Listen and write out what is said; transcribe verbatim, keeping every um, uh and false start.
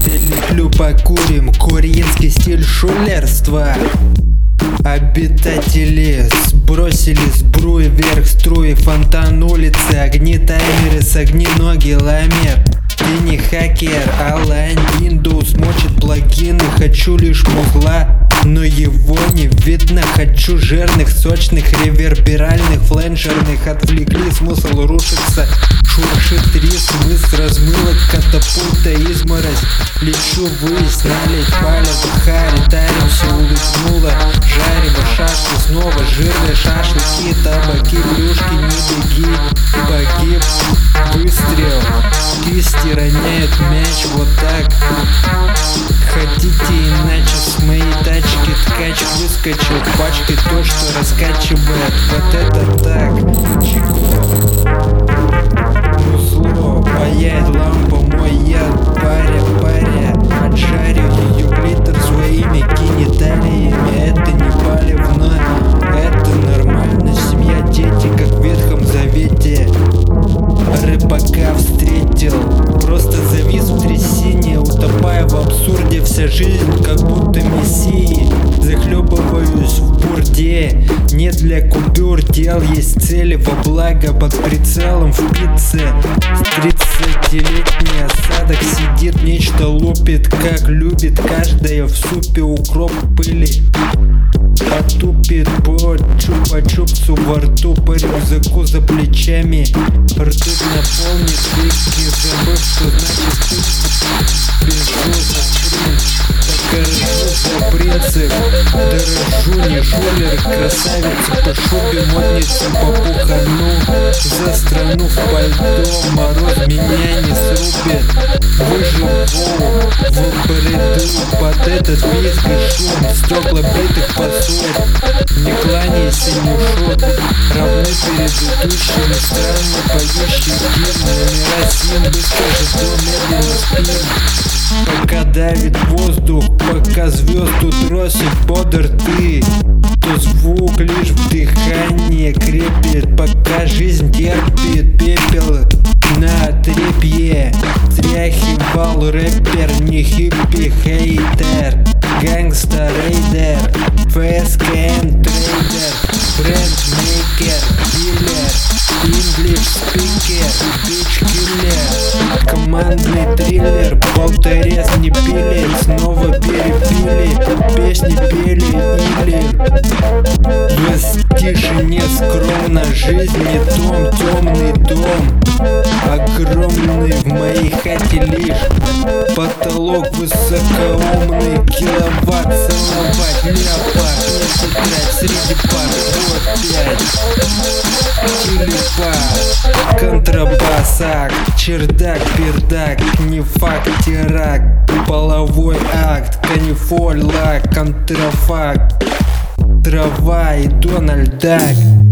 Пиликлю покурим, курьинский стиль шулерства. Обитатели сбросили сбруи вверх, струи, фонтан улицы, огни, таймеры с огни, ноги, ламер. Ты не хакер, Алайн Windows мочит плагины. Хочу лишь музла, но его не видно. Хочу жирных, сочных, реверберальных, фленшерных. Отвлекли, смысл рушится. Шуршит рис, мыс, размылок, катапульта, изморозь. Лечу ввысь, налить, палец, хари, таримся, улыбнула. Жарим шашку, снова жирные шашлыки, табаки, плюшки, не беги, погиб, выстрел. Кисти роняют мяч вот так. Хотите иначе, с моей тачки ткач выскочил пачкой то, что раскачивает. Вот это так. Музло, паяет лампа мой яд. Паря, паря, отжарю ее глиттер своими гениталиями. Это не палевно, это нормально. Семья, дети, как в Ветхом Завете. Рыбака встретил, просто завис в трясине, утопая в абсурде. Вся жизнь как будто мессии. Захлебываюсь в бурде, не для купюр дел. Есть цели во благо, под прицелом в пицце. Тридцатилетний осадок сидит, нечто лупит, как любит каждая в супе. Укроп пыли потупит по чупа-чупсу во рту, по рюкзаку за плечами. Ртуть наполнит виски, забыв, что значит путь. Бежу за спринт, так ржу за принцип. Дорожу, не жулер, красавица по шубе, модница по пухану. За страну в пальто, мороз меня не срубит. Выживу в бреду под этот визг и шум. Стекла битых посуд, не кланяйся, не шут. Равны перед идущими, странно поющий гимн. Номера сим, быстро жду, медленно спим. Пока давит воздух, пока звезду тросит бодр ты, то звук лишь в дыхании крепит. Пока жизнь терпит пепел на трепье. Тряхивал рэпер, не хиппи, хейтер. Гангста рейдер, фэскэм трейдер, брендмейкер, дилер, инглиш спикер, бич киллер. Командный триллер, полторез не пили, снова перепили, песни пели или в тишине скромно. Жизнь не дом, темный дом, огромный в моей хате лишь потолок высокоумный. Киловатт целовать, леопард, не тетрадь среди пар. Вот пять телепат, контрабас, акт, чердак, пердак, не факт, теракт, половой акт, канифоль, лак, контрафакт, трава и Дональд Дак.